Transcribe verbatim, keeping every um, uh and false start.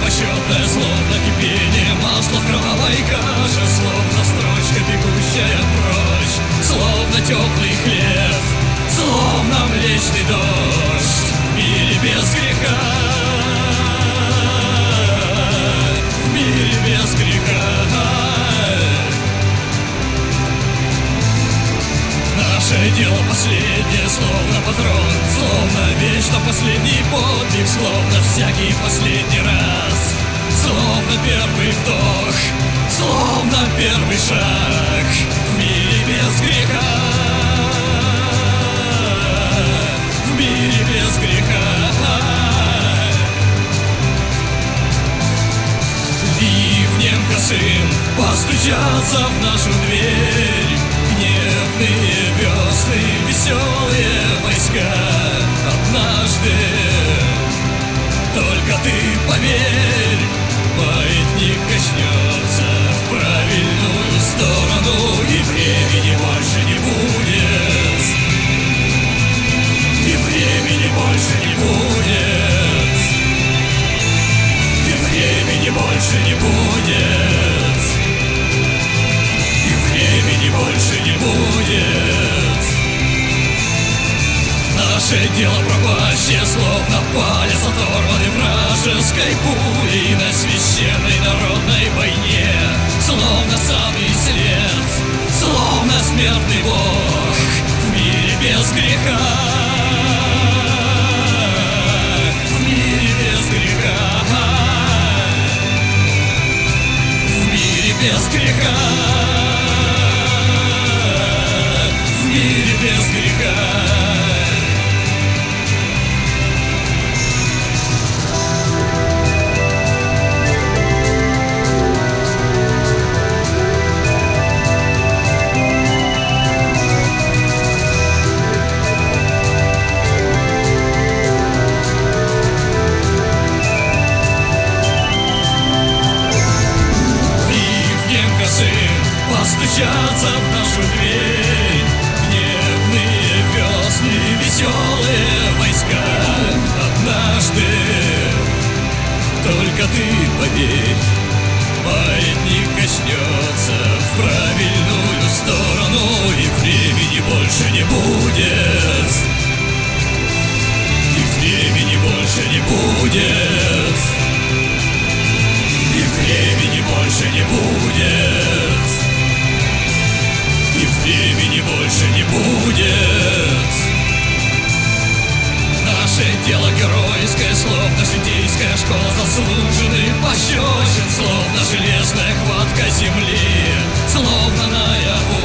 бесчетное, словно кипение масла в кровавой каше, словно строчка, бегущая прочь, словно теплый хлеб, словно млечный дождь в мире без греха, в мире без греха. Наше дело последнее, словно патрон, словно вечно последний подвиг, словно всякий последний раз, словно первый вдох, словно первый шаг в мире без греха, в мире без греха. Ливнем косым постучаться в нашу дверь гневные весны, веселые войска. Однажды, только ты поверь, маятник качнется в правильную сторону, и времени больше не будет, и времени больше не будет, и времени больше не будет, и времени больше не будет. Наше дело пропащее, словно палец оторванный вражеской пулей на священной народной войне, словно самый след, словно смертный Бог в мире без греха, в мире без греха, в мире без греха, в мире без греха. Постучаться в нашу дверь гневные весны, веселые войска. Однажды, только ты поверь, маятник качнется в правильную сторону, и времени больше не будет, и времени больше не будет, и времени больше не будет, и времени больше не будет. Наше дело геройское, словно житейская школа заслуженных пощечин, словно железная хватка земли, словно наяву